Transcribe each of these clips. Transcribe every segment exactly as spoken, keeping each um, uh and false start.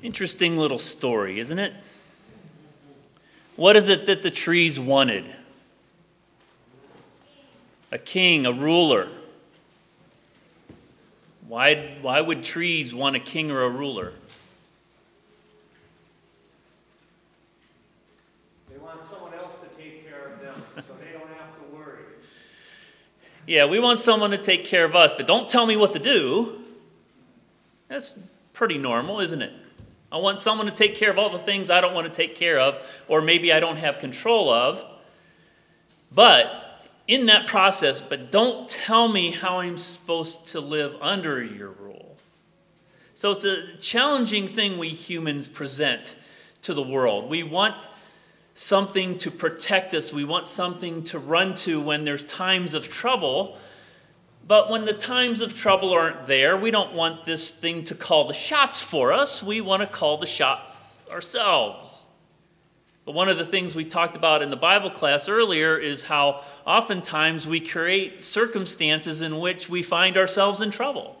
Interesting little story, isn't it? What is it that the trees wanted? A king, a ruler. Why, why would trees want a king or a ruler? They want someone else to take care of them so they don't have to worry. Yeah, we want someone to take care of us, but don't tell me what to do. That's pretty normal, isn't it? I want someone to take care of all the things I don't want to take care of, or maybe I don't have control of. But in that process, but don't tell me how I'm supposed to live under your rule. So it's a challenging thing we humans present to the world. We want something to protect us. We want something to run to when there's times of trouble. But when the times of trouble aren't there, we don't want this thing to call the shots for us. We want to call the shots ourselves. But one of the things we talked about in the Bible class earlier is how oftentimes we create circumstances in which we find ourselves in trouble.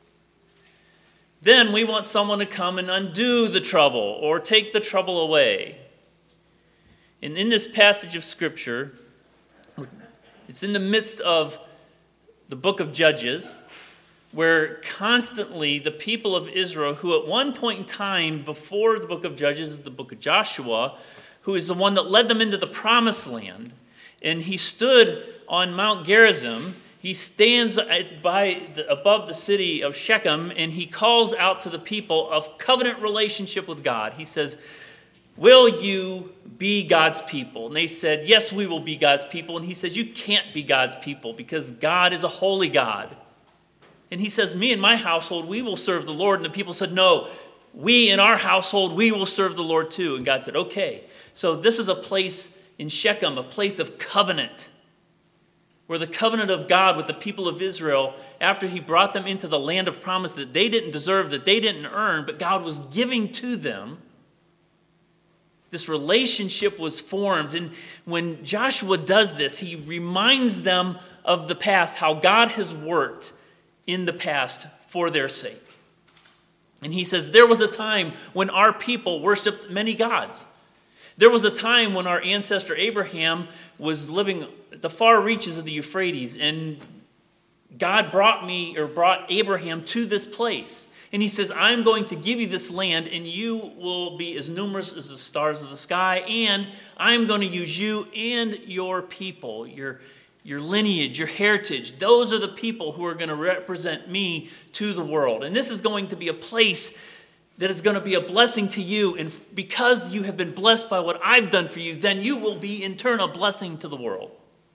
Then we want someone to come and undo the trouble or take the trouble away. And in this passage of Scripture, it's in the midst of the book of Judges, where constantly the people of Israel, who at one point in time before the book of Judges is the book of Joshua, who is the one that led them into the promised land, and he stood on Mount Gerizim. He stands by the, above the city of Shechem, and he calls out to the people of covenant relationship with God. He says, will you be God's people? And they said, yes, we will be God's people. And he says, you can't be God's people because God is a holy God. And he says, me and my household, we will serve the Lord. And the people said, no, we in our household, we will serve the Lord too. And God said, okay. So this is a place in Shechem, a place of covenant, where the covenant of God with the people of Israel, after he brought them into the land of promise that they didn't deserve, that they didn't earn, but God was giving to them, this relationship was formed. And when Joshua does this, he reminds them of the past, how God has worked in the past for their sake. And he says, there was a time when our people worshiped many gods. There was a time when our ancestor Abraham was living at the far reaches of the Euphrates, and God brought me, or brought Abraham to this place. And he says, I'm going to give you this land, and you will be as numerous as the stars of the sky, and I'm going to use you and your people, your, your lineage, your heritage. Those are the people who are going to represent me to the world. And this is going to be a place that is going to be a blessing to you. And because you have been blessed by what I've done for you, then you will be in turn a blessing to the world.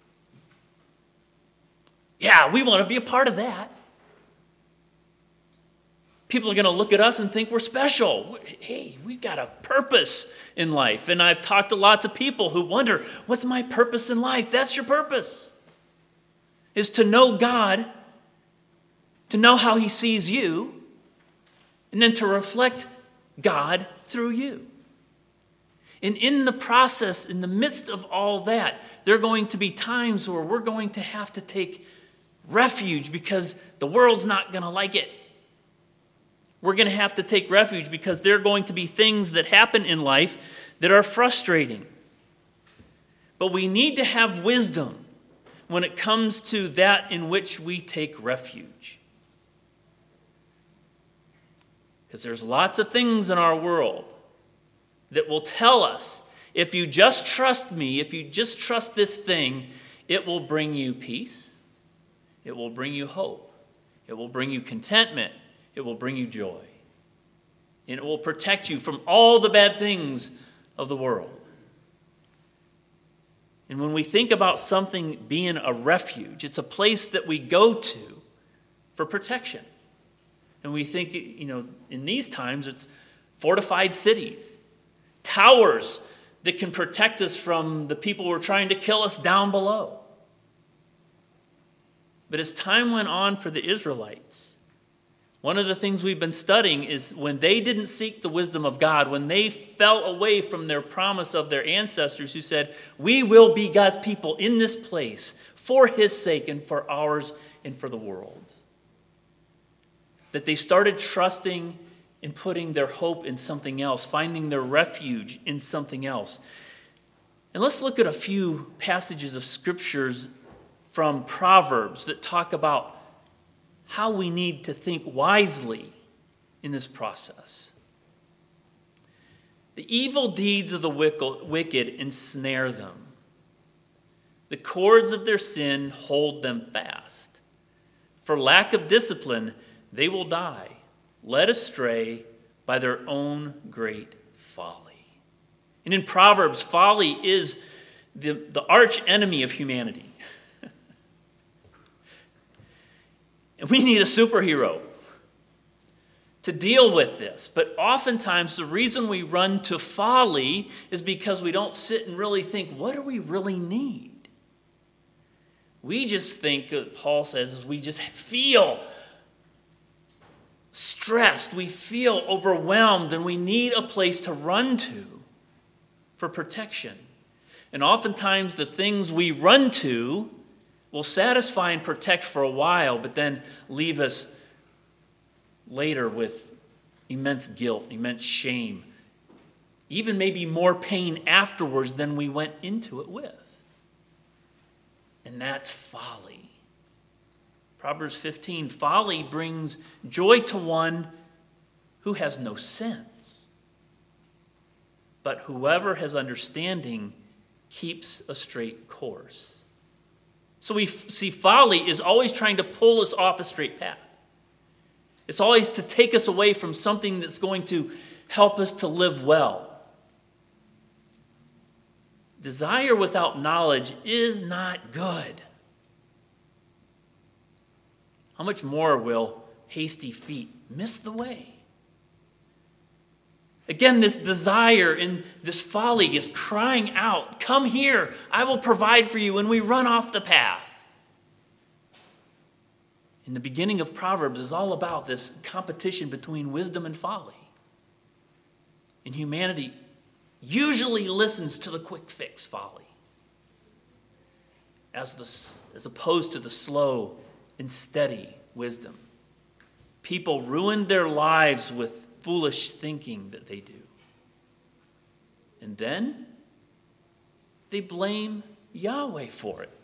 Yeah, we want to be a part of that. People are going to look at us and think we're special. Hey, we've got a purpose in life. And I've talked to lots of people who wonder, what's my purpose in life? That's your purpose, is to know God, to know how he sees you, and then to reflect God through you. And in the process, in the midst of all that, there are going to be times where we're going to have to take refuge because the world's not going to like it. We're going to have to take refuge because there are going to be things that happen in life that are frustrating. But we need to have wisdom when it comes to that in which we take refuge. Because there's lots of things in our world that will tell us, if you just trust me, if you just trust this thing, it will bring you peace. It will bring you hope. It will bring you contentment. It will bring you joy. And it will protect you from all the bad things of the world. And when we think about something being a refuge, it's a place that we go to for protection. And we think, you know, in these times, it's fortified cities, towers that can protect us from the people who are trying to kill us down below. But as time went on for the Israelites, one of the things we've been studying is when they didn't seek the wisdom of God, when they fell away from their promise of their ancestors who said, we will be God's people in this place for his sake and for ours and for the world, that they started trusting in putting their hope in something else, finding their refuge in something else. And let's look at a few passages of scriptures from Proverbs that talk about how we need to think wisely in this process. The evil deeds of the wicked ensnare them. The cords of their sin hold them fast. For lack of discipline, they will die, led astray by their own great folly. And in Proverbs, folly is the, the arch enemy of humanity. And we need a superhero to deal with this. But oftentimes the reason we run to folly is because we don't sit and really think, what do we really need? We just think, Paul says, is we just feel stressed, we feel overwhelmed, and we need a place to run to for protection. And oftentimes the things we run to will satisfy and protect for a while, but then leave us later with immense guilt, immense shame, even maybe more pain afterwards than we went into it with. And that's folly. Proverbs fifteen, folly brings joy to one who has no sense. But whoever has understanding keeps a straight course. So we see folly is always trying to pull us off a straight path. It's always to take us away from something that's going to help us to live well. Desire without knowledge is not good. How much more will hasty feet miss the way? Again, this desire and this folly is crying out, come here, I will provide for you, and we run off the path. In the beginning of Proverbs is all about this competition between wisdom and folly. And humanity usually listens to the quick fix folly as, the, as opposed to the slow and steady wisdom. People ruin their lives with foolish thinking that they do. And then they blame Yahweh for it.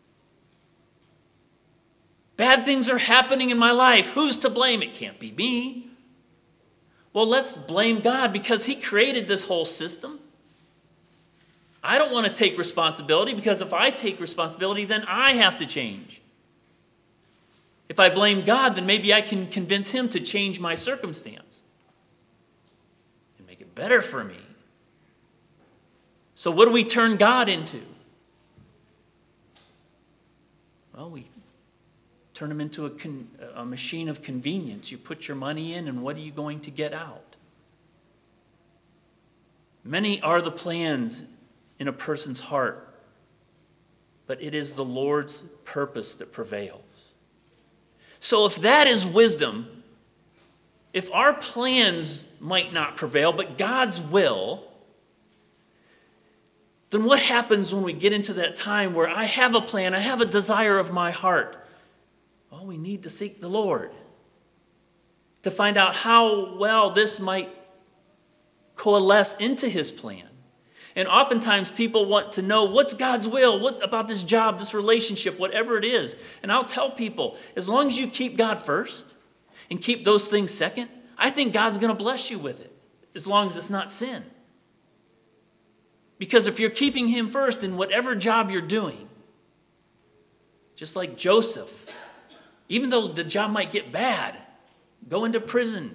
Bad things are happening in my life. Who's to blame? It can't be me. Well, let's blame God because he created this whole system. I don't want to take responsibility because if I take responsibility, then I have to change. If I blame God, then maybe I can convince him to change my circumstance and make it better for me. So what do we turn God into? Well, we turn him into a, con- a machine of convenience. You put your money in, and what are you going to get out? Many are the plans in a person's heart, but it is the Lord's purpose that prevails. So if that is wisdom, if our plans might not prevail, but God's will, then what happens when we get into that time where I have a plan, I have a desire of my heart? Well, we need to seek the Lord to find out how well this might coalesce into his plan. And oftentimes people want to know what's God's will, what about this job, this relationship, whatever it is. And I'll tell people, as long as you keep God first and keep those things second, I think God's going to bless you with it, as long as it's not sin. Because if you're keeping him first in whatever job you're doing, just like Joseph, even though the job might get bad, go into prison,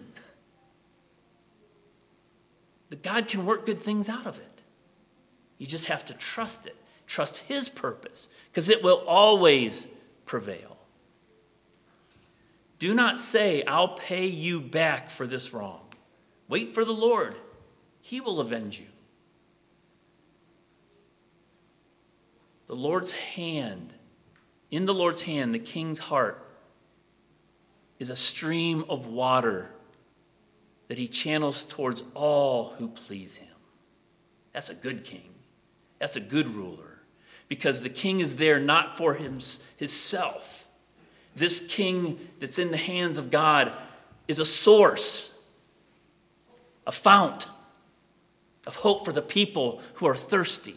that God can work good things out of it. You just have to trust it. Trust his purpose, because it will always prevail. Do not say, I'll pay you back for this wrong. Wait for the Lord. He will avenge you. The Lord's hand, in the Lord's hand, the king's heart, is a stream of water that he channels towards all who please him. That's a good king. That's a good ruler. Because the king is there not for him, himself. This king that's in the hands of God is a source a fount of hope for the people who are thirsty.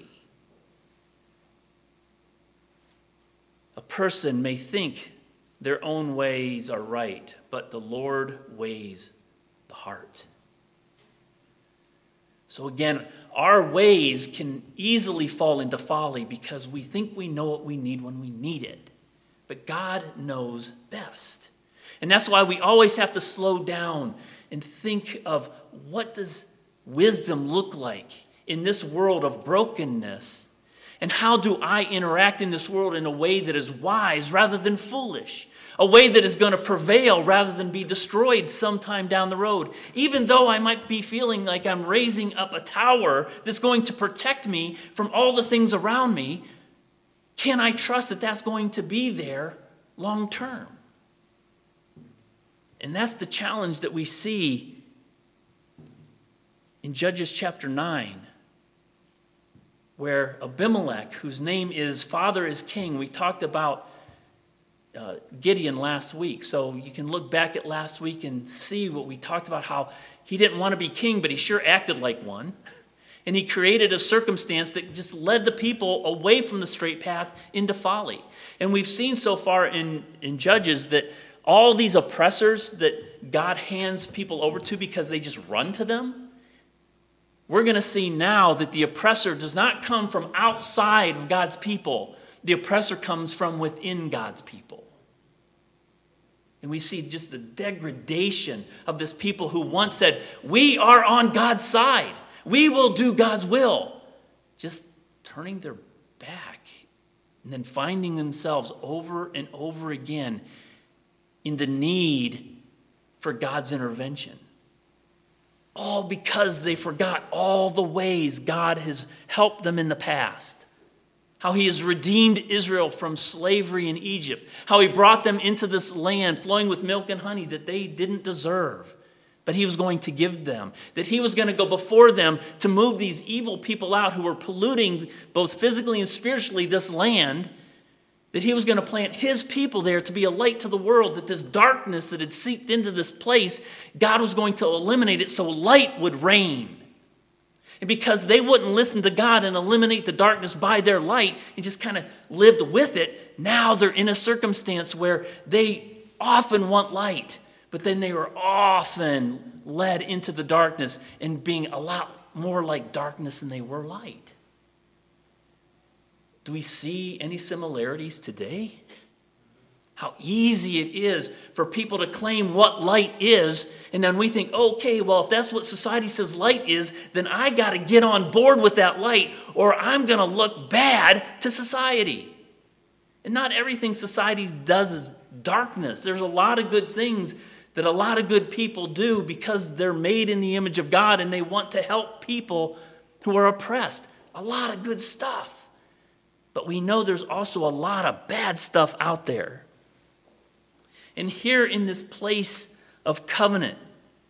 A person may think their own ways are right, but the Lord weighs the heart. So again, our ways can easily fall into folly because we think we know what we need when we need it. But God knows best. And that's why we always have to slow down and think of what does wisdom look like in this world of brokenness? And how do I interact in this world in a way that is wise rather than foolish? A way that is going to prevail rather than be destroyed sometime down the road. Even though I might be feeling like I'm raising up a tower that's going to protect me from all the things around me, can I trust that that's going to be there long term? And that's the challenge that we see in Judges chapter nine, where Abimelech, whose name is Father is King, we talked about uh, Gideon last week. So you can look back at last week and see what we talked about, how he didn't want to be king, but he sure acted like one. And he created a circumstance that just led the people away from the straight path into folly. And we've seen so far in, in Judges that all these oppressors that God hands people over to because they just run to them, we're going to see now that the oppressor does not come from outside of God's people. The oppressor comes from within God's people. And we see just the degradation of this people who once said, we are on God's side. We will do God's will. Just turning their back and then finding themselves over and over again in the need for God's intervention. All because they forgot all the ways God has helped them in the past. How he has redeemed Israel from slavery in Egypt. How he brought them into this land flowing with milk and honey that they didn't deserve, but he was going to give them. That he was going to go before them to move these evil people out who were polluting both physically and spiritually this land. That he was going to plant his people there to be a light to the world. That this darkness that had seeped into this place, God was going to eliminate it so light would reign. And because they wouldn't listen to God and eliminate the darkness by their light and just kind of lived with it, now they're in a circumstance where they often want light, but then they were often led into the darkness and being a lot more like darkness than they were light. Do we see any similarities today? How easy it is for people to claim what light is, and then we think, okay, well, if that's what society says light is, then I got to get on board with that light, or I'm going to look bad to society. And not everything society does is darkness. There's a lot of good things that a lot of good people do because they're made in the image of God and they want to help people who are oppressed. A lot of good stuff. But we know there's also a lot of bad stuff out there. And here in this place of covenant,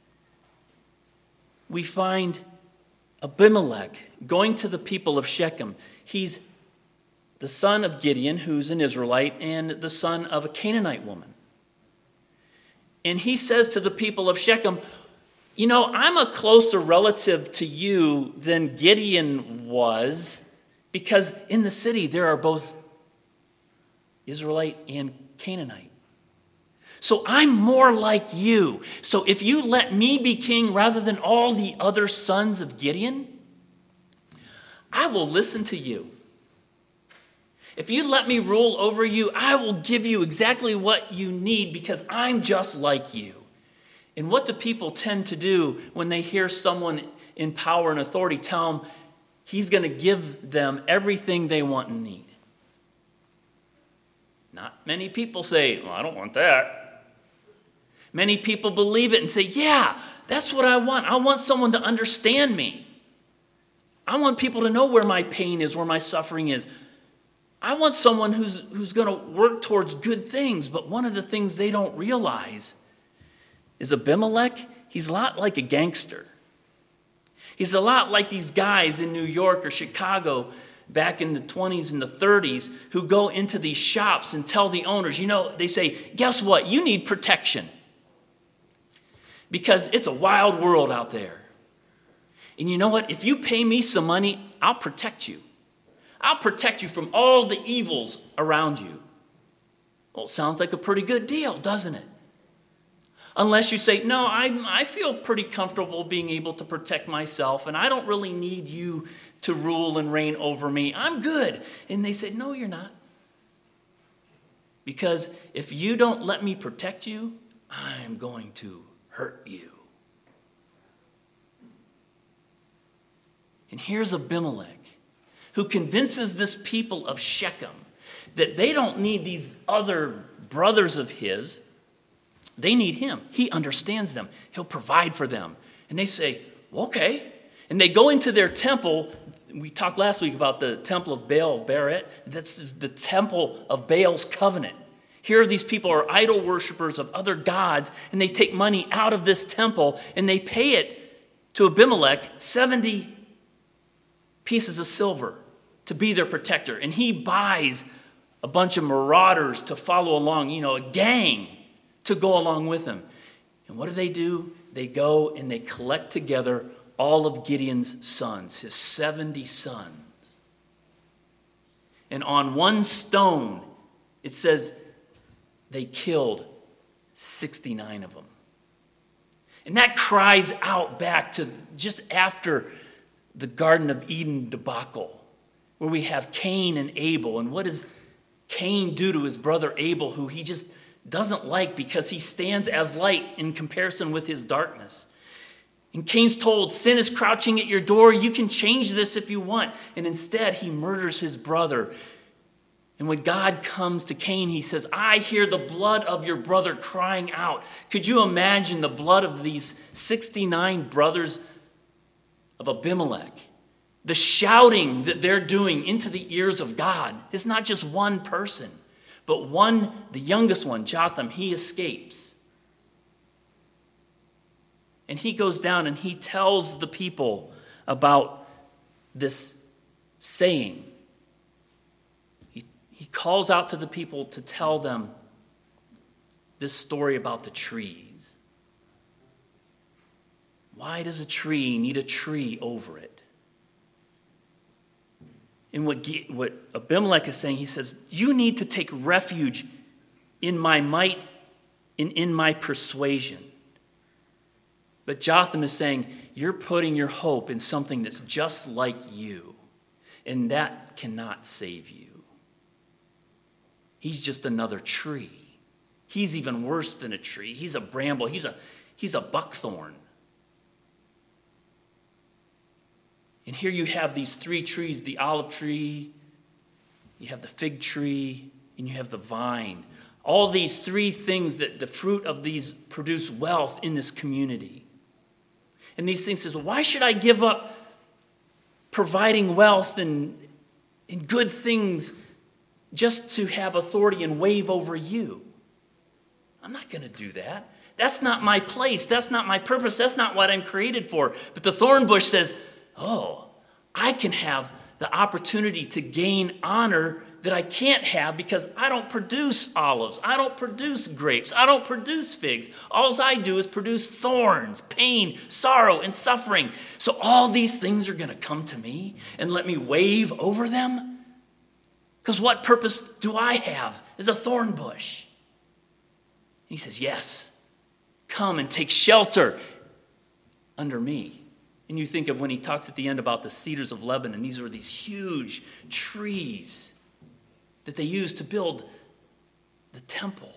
we find Abimelech going to the people of Shechem. He's the son of Gideon, who's an Israelite, and the son of a Canaanite woman. And he says to the people of Shechem, you know, I'm a closer relative to you than Gideon was, because in the city there are both Israelite and Canaanite. So I'm more like you. So if you let me be king rather than all the other sons of Gideon, I will listen to you. If you let me rule over you, I will give you exactly what you need because I'm just like you. And what do people tend to do when they hear someone in power and authority tell them he's going to give them everything they want and need? Not many people say, well, I don't want that. Many people believe it and say, yeah, that's what I want. I want someone to understand me. I want people to know where my pain is, where my suffering is. I want someone who's, who's going to work towards good things. But one of the things they don't realize is Abimelech, he's a lot like a gangster. He's a lot like these guys in New York or Chicago back in the twenties and the thirties who go into these shops and tell the owners, you know, they say, guess what? You need protection. Because it's a wild world out there. And you know what? If you pay me some money, I'll protect you. I'll protect you from all the evils around you. Well, it sounds like a pretty good deal, doesn't it? Unless you say, no, I, I feel pretty comfortable being able to protect myself, and I don't really need you to rule and reign over me. I'm good. And they say, no, you're not. Because if you don't let me protect you, I'm going to hurt you. And here's Abimelech, who convinces this people of Shechem that they don't need these other brothers of his. They need him. He understands them. He'll provide for them. And they say, well, okay. And they go into their temple. We talked last week about the temple of Baal, Beret. That's the temple of Baal's covenant. Here these people are idol worshipers of other gods, and they take money out of this temple, and they pay it to Abimelech, seventy pieces of silver to be their protector. And he buys a bunch of marauders to follow along, you know, a gang to go along with him. And what do they do? They go and they collect together all of Gideon's sons, his seventy sons. And on one stone, it says they killed sixty-nine of them. And that cries out back to just after the Garden of Eden debacle, where we have Cain and Abel. And what does Cain do to his brother Abel, who he just doesn't like because he stands as light in comparison with his darkness? And Cain's told, sin is crouching at your door. You can change this if you want. And instead, he murders his brother. And when God comes to Cain, he says, I hear the blood of your brother crying out. Could you imagine the blood of these sixty-nine brothers of Abimelech? The shouting that they're doing into the ears of God is not just one person, but one, the youngest one, Jotham, he escapes. And he goes down and he tells the people about this saying. He, he calls out to the people to tell them this story about the trees. Why does a tree need a tree over it? And what, what Abimelech is saying, he says, you need to take refuge in my might and in my persuasion. But Jotham is saying, you're putting your hope in something that's just like you, and that cannot save you. He's just another tree. He's even worse than a tree. He's a bramble. He's a, he's a buckthorn. And here you have these three trees, the olive tree, you have the fig tree, and you have the vine. All these three things that the fruit of these produce wealth in this community. And these things says, well, why should I give up providing wealth and, and good things just to have authority and wave over you? I'm not going to do that. That's not my place. That's not my purpose. That's not what I'm created for. But the thorn bush says, oh, I can have the opportunity to gain honor that I can't have because I don't produce olives. I don't produce grapes. I don't produce figs. All I do is produce thorns, pain, sorrow, and suffering. So all these things are going to come to me and let me wave over them? Because what purpose do I have as a thorn bush? And he says, yes, come and take shelter under me. And you think of when he talks at the end about the cedars of Lebanon. These are these huge trees that they used to build the temple.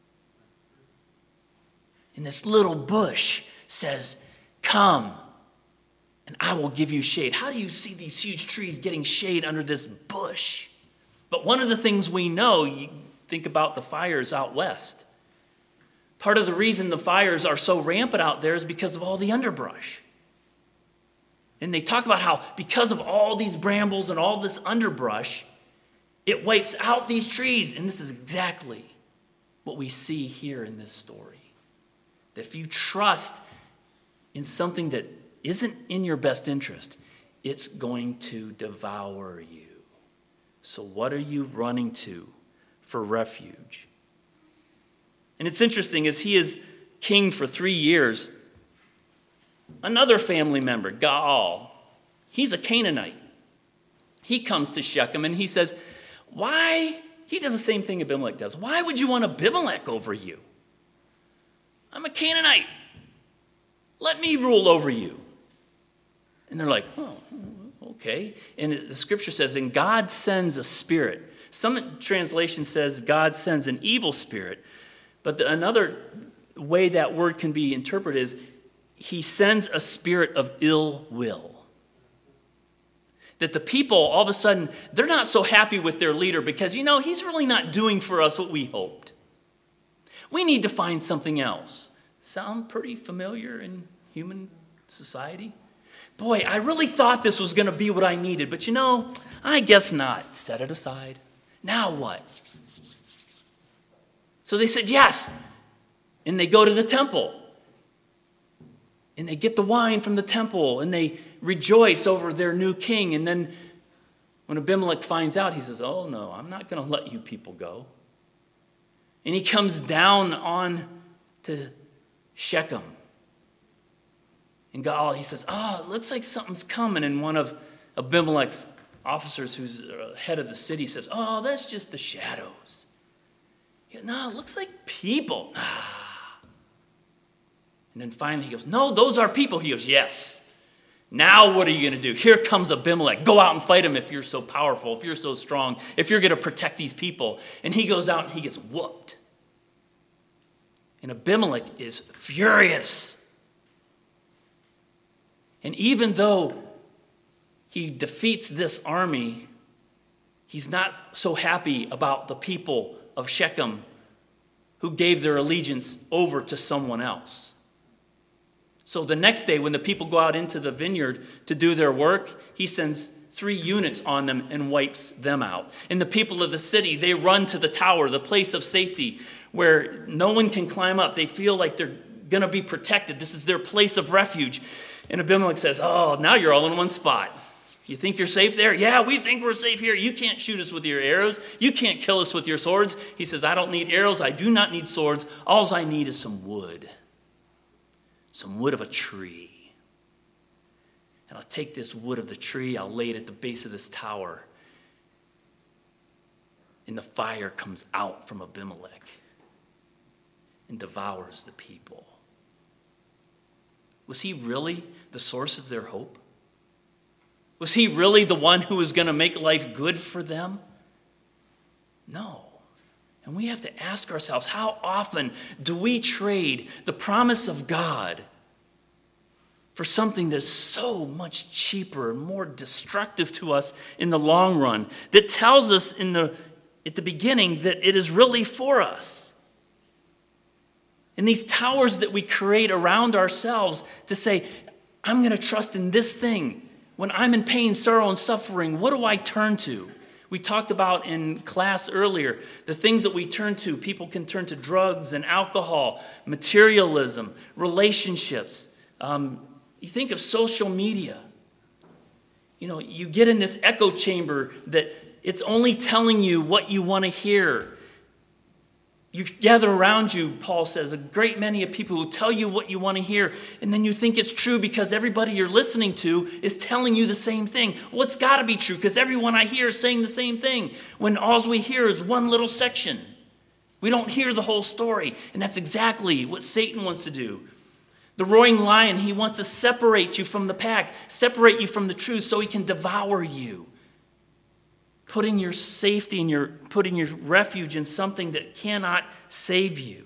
And this little bush says, come, and I will give you shade. How do you see these huge trees getting shade under this bush? But one of the things we know, you think about the fires out west. Part of the reason the fires are so rampant out there is because of all the underbrush. And they talk about how because of all these brambles and all this underbrush, it wipes out these trees. And this is exactly what we see here in this story. That if you trust in something that isn't in your best interest, it's going to devour you. So what are you running to for refuge? And it's interesting, as he is king for three years, Another family member, Gaal, he's a Canaanite. He comes to Shechem and he says, why? He does the same thing Abimelech does. Why would you want Abimelech over you? I'm a Canaanite. Let me rule over you. And they're like, oh, okay. And the scripture says, and God sends a spirit. Some translation says God sends an evil spirit. But the, another way that word can be interpreted is he sends a spirit of ill will. That the people, all of a sudden, they're not so happy with their leader because, you know, he's really not doing for us what we hoped. We need to find something else. Sound pretty familiar in human society? Boy, I really thought this was going to be what I needed, but you know, I guess not. Set it aside. Now what? So they said yes. And they go to the temple. And they get the wine from the temple. And they rejoice over their new king. And then when Abimelech finds out, he says, oh no, I'm not going to let you people go. And he comes down on to Shechem. And Gaal, he says, oh, it looks like something's coming. And one of Abimelech's officers who's head of the city says, oh, that's just the shadows. Yeah, no, it looks like people. Ah. And then finally he goes, no, those are people. He goes, yes. Now what are you going to do? Here comes Abimelech. Go out and fight him if you're so powerful, if you're so strong, if you're going to protect these people. And he goes out and he gets whooped. And Abimelech is furious. And even though he defeats this army, he's not so happy about the people of Shechem who gave their allegiance over to someone else. So the next day when the people go out into the vineyard to do their work, he sends three units on them and wipes them out. And the people of the city, they run to the tower, the place of safety, where no one can climb up. They feel like they're going to be protected. This is their place of refuge. And Abimelech says, oh, now you're all in one spot. You think you're safe there? Yeah, we think we're safe here. You can't shoot us with your arrows. You can't kill us with your swords. He says, I don't need arrows. I do not need swords. All I need is some wood. Some wood of a tree. And I'll take this wood of the tree. I'll lay it at the base of this tower. And the fire comes out from Abimelech and devours the people. Was he really the source of their hope? Was he really the one who was going to make life good for them? No. And we have to ask ourselves, how often do we trade the promise of God for something that's so much cheaper and more destructive to us in the long run, that tells us in the at the beginning that it is really for us? And these towers that we create around ourselves to say, I'm going to trust in this thing. When I'm in pain, sorrow, and suffering, what do I turn to? We talked about in class earlier, the things that we turn to. People can turn to drugs and alcohol, materialism, relationships. Um, you think of social media. You know, you get in this echo chamber that it's only telling you what you want to hear. You gather around you, Paul says, a great many of people who tell you what you want to hear, and then you think it's true because everybody you're listening to is telling you the same thing. Well, it's got to be true because everyone I hear is saying the same thing, when all we hear is one little section. We don't hear the whole story, and that's exactly what Satan wants to do. The roaring lion, he wants to separate you from the pack, separate you from the truth so he can devour you. Putting your safety and your putting your refuge in something that cannot save you.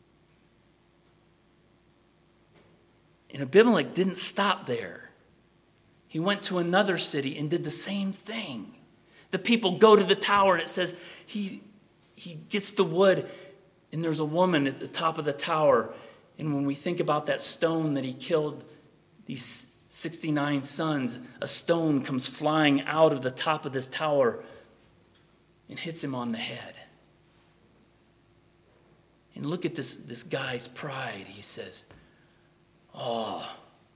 And Abimelech didn't stop there. He went to another city and did the same thing. The people go to the tower and it says he he gets the wood and there's a woman at the top of the tower. And when we think about that stone that he killed these sixty-nine sons, a stone comes flying out of the top of this tower and hits him on the head. And look at this, this guy's pride. He says, oh,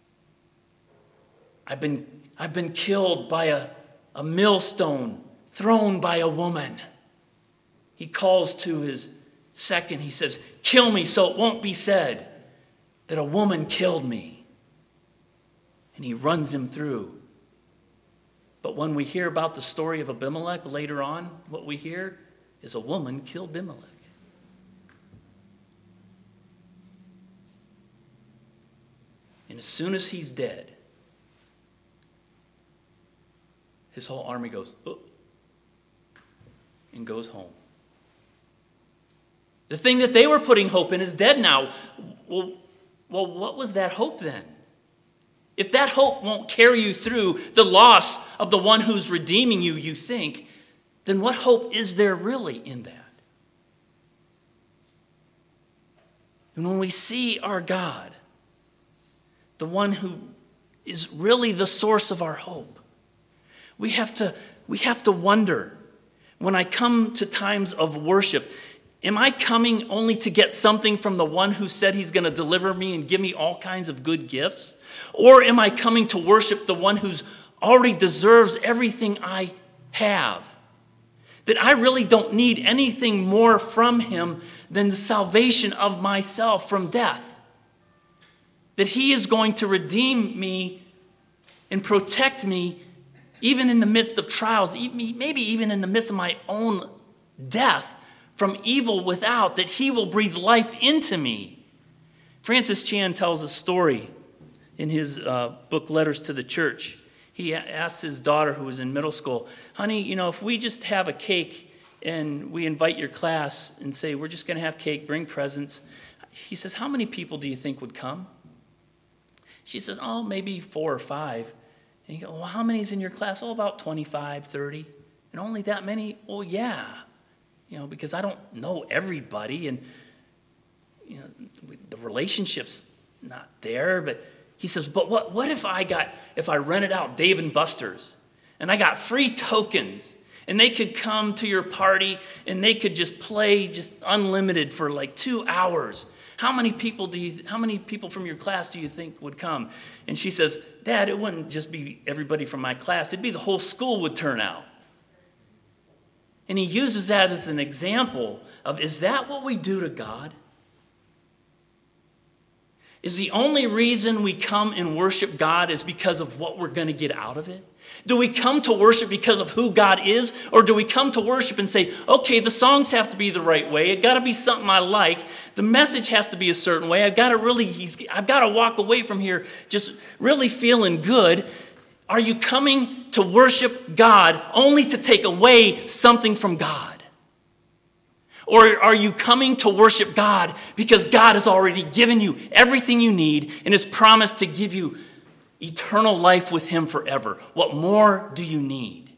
I've been, I've been killed by a, a millstone thrown by a woman. He calls to his second. He says, kill me so it won't be said that a woman killed me. and he runs him through. But when we hear about the story of Abimelech later on, what we hear is a woman killed Abimelech. And as soon as he's dead, his whole army goes, oh, and goes home. The thing that they were putting hope in is dead now. Well, well, what was that hope then? If that hope won't carry you through the loss of the one who's redeeming you, you think, then what hope is there really in that? And when we see our God, the one who is really the source of our hope, we have to, we have to wonder, when I come to times of worship, am I coming only to get something from the one who said he's going to deliver me and give me all kinds of good gifts? Or am I coming to worship the one who's already deserves everything I have? That I really don't need anything more from him than the salvation of myself from death. That he is going to redeem me and protect me even in the midst of trials, maybe even in the midst of my own death from evil without, that he will breathe life into me. Francis Chan tells a story in his uh, book, Letters to the Church. He asked his daughter, who was in middle school, honey, you know, if we just have a cake and we invite your class and say, we're just going to have cake, bring presents. He says, how many people do you think would come? She says, oh, maybe four or five. And you go, well, how many's in your class? Oh, about twenty-five, thirty. And only that many? Oh, yeah. You know, because I don't know everybody, and you know, the relationship's not there. But he says, but what, what if I got, if I rented out Dave and Buster's, and I got free tokens, and they could come to your party, and they could just play just unlimited for like two hours. How many people do you, how many people from your class do you think would come? And she says, Dad, it wouldn't just be everybody from my class. It'd be the whole school would turn out. And he uses that as an example of, is that what we do to God? Is the only reason we come and worship God is because of what we're going to get out of it? Do we come to worship because of who God is? Or do we come to worship and say, okay, the songs have to be the right way. It got to be something I like. The message has to be a certain way. I've got to really, he's, I've got to walk away from here just really feeling good. Are you coming to worship God only to take away something from God? Or are you coming to worship God because God has already given you everything you need and has promised to give you eternal life with him forever? What more do you need?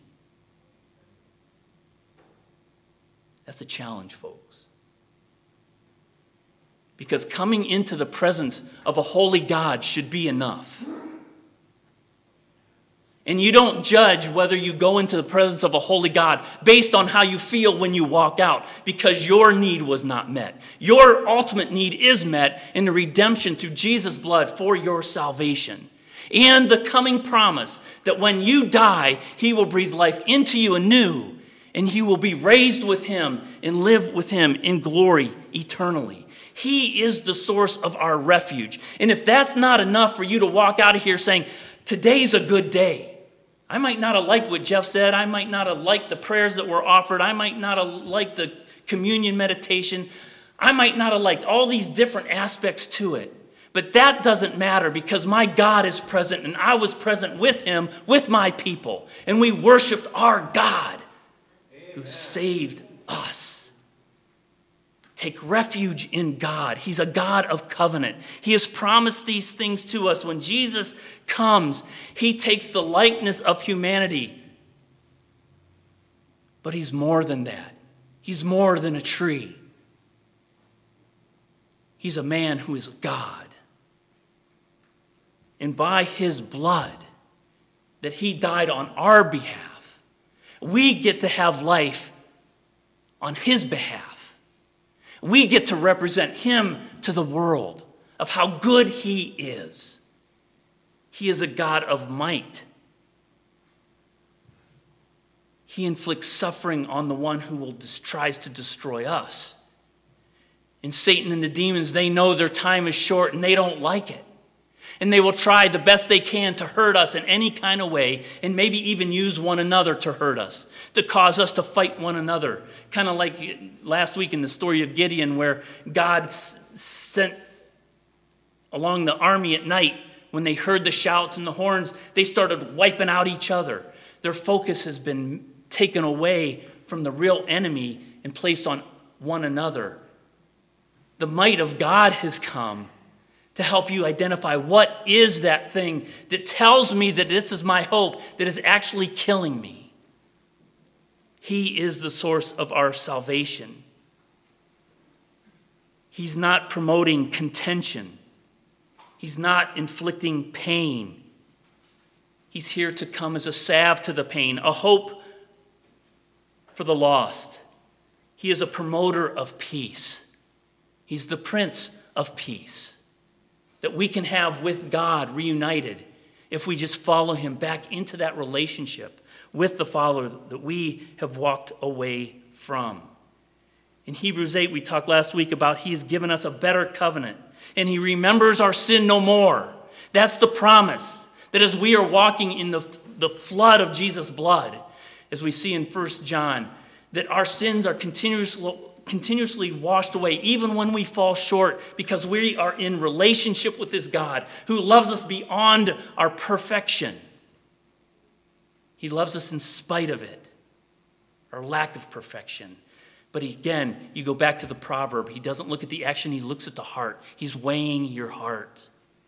That's a challenge, folks. Because coming into the presence of a holy God should be enough. And you don't judge whether you go into the presence of a holy God based on how you feel when you walk out, because your need was not met. Your ultimate need is met in the redemption through Jesus' blood for your salvation. And the coming promise that when you die, he will breathe life into you anew, and you will be raised with him and live with him in glory eternally. He is the source of our refuge. And if that's not enough for you to walk out of here saying, today's a good day. I might not have liked what Jeff said. I might not have liked the prayers that were offered. I might not have liked the communion meditation. I might not have liked all these different aspects to it. But that doesn't matter, because my God is present, and I was present with him, with my people. And we worshiped our God who saved us. Take refuge in God. He's a God of covenant. He has promised these things to us. When Jesus comes, he takes the likeness of humanity. But he's more than that. He's more than a tree. He's a man who is God. And by his blood, that he died on our behalf, we get to have life on his behalf. We get to represent him to the world of how good he is. He is a God of might. He inflicts suffering on the one who will tries to destroy us. And Satan and the demons, they know their time is short and they don't like it. And they will try the best they can to hurt us in any kind of way, and maybe even use one another to hurt us, to cause us to fight one another. Kind of like last week in the story of Gideon, where God s- sent along the army at night. When they heard the shouts and the horns, they started wiping out each other. Their focus has been taken away from the real enemy and placed on one another. The might of God has come to help you identify what is that thing that tells me that this is my hope that is actually killing me. He is the source of our salvation. He's not promoting contention. He's not inflicting pain. He's here to come as a salve to the pain, a hope for the lost. He is a promoter of peace. He's the Prince of Peace that we can have with God reunited if we just follow him back into that relationship with the Father that we have walked away from. In Hebrews eight, we talked last week about he's given us a better covenant, and he remembers our sin no more. That's the promise, that as we are walking in the, the flood of Jesus' blood, as we see in First John, that our sins are continuously, continuously washed away, even when we fall short, because we are in relationship with this God who loves us beyond our perfection. He loves us in spite of it, our lack of perfection. But again, you go back to the proverb. He doesn't look at the action, he looks at the heart. He's weighing your heart.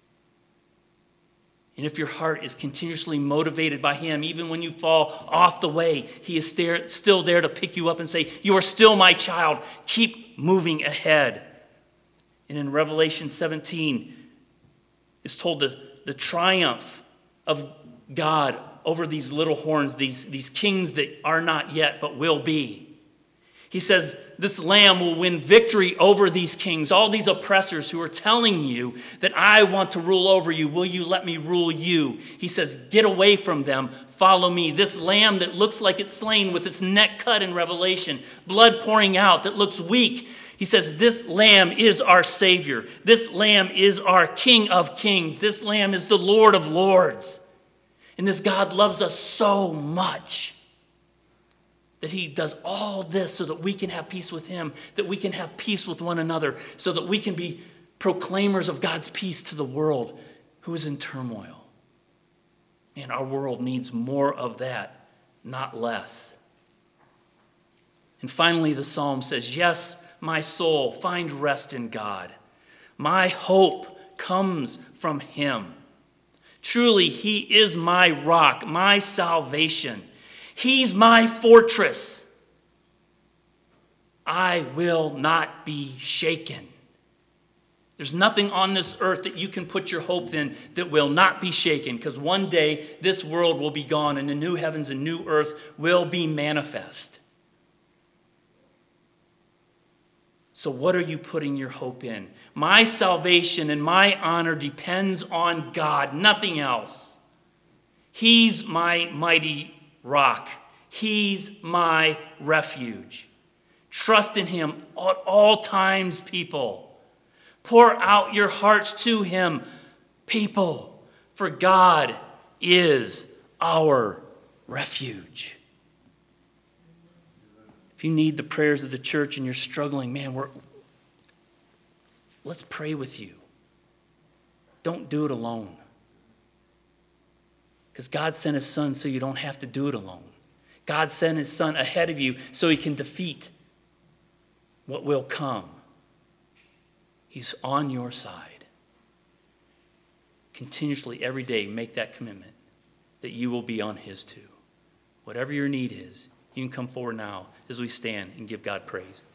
And if your heart is continuously motivated by him, even when you fall off the way, he is still there to pick you up and say, you are still my child. Keep moving ahead. And in Revelation seventeen, it's told the, the triumph of God over these little horns, these, these kings that are not yet but will be. He says this lamb will win victory over these kings, all these oppressors who are telling you that I want to rule over you. Will you let me rule you? He says, get away from them. Follow me. This lamb that looks like it's slain with its neck cut in Revelation, blood pouring out, that looks weak. He says, this lamb is our Savior. This lamb is our King of Kings. This lamb is the Lord of Lords. And this God loves us so much that he does all this so that we can have peace with him, that we can have peace with one another, so that we can be proclaimers of God's peace to the world who is in turmoil. And our world needs more of that, not less. And finally, the psalm says, yes, my soul, find rest in God. My hope comes from him. Truly, he is my rock, my salvation. He's my fortress. I will not be shaken. There's nothing on this earth that you can put your hope in that will not be shaken, because one day this world will be gone and the new heavens and new earth will be manifest. So what are you putting your hope in? My salvation and my honor depends on God, nothing else. He's my mighty rock. He's my refuge. Trust in him at all times, people. Pour out your hearts to him, people, for God is our refuge. If you need the prayers of the church and you're struggling, man, we're, let's pray with you. Don't do it alone. Because God sent his son so you don't have to do it alone. God sent his son ahead of you so he can defeat what will come. He's on your side. Continuously, every day, make that commitment that you will be on his too. Whatever your need is, you can come forward now as we stand and give God praise.